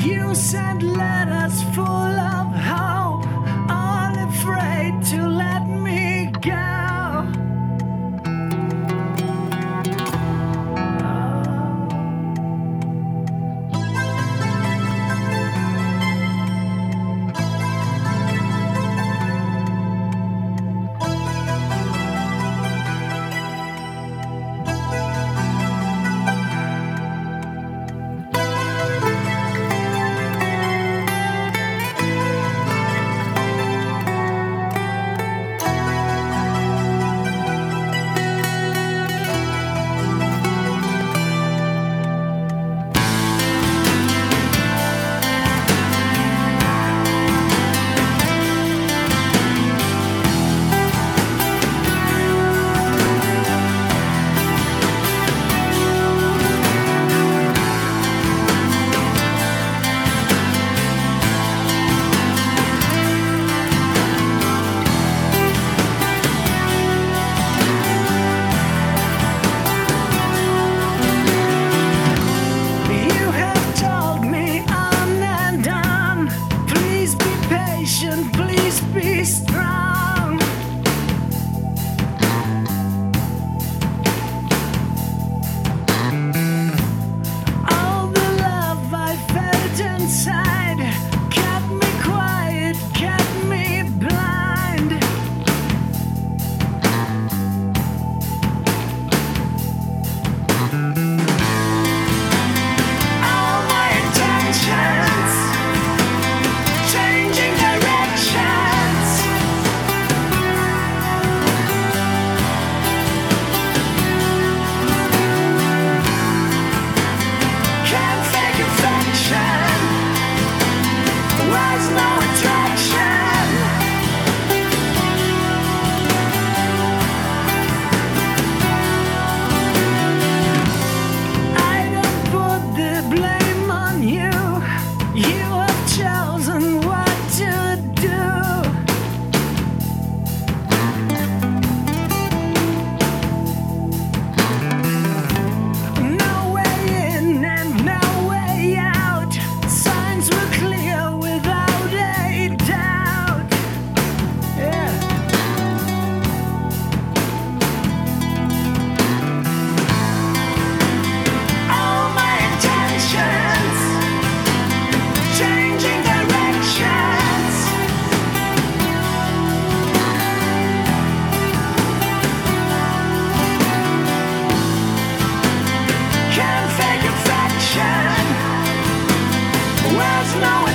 You sent letters full of hope, unafraid to let me go. Please be strong. All the love I felt inside kept me quiet, kept me blind. All my intentions changing directions. Can't fake affection. Was no attraction. I don't put the blame on you. You have chosen what to do. No way in and no way out. Signs were clear without a doubt. Yeah. All my intentions changing directions. Can't fake affection. Where's no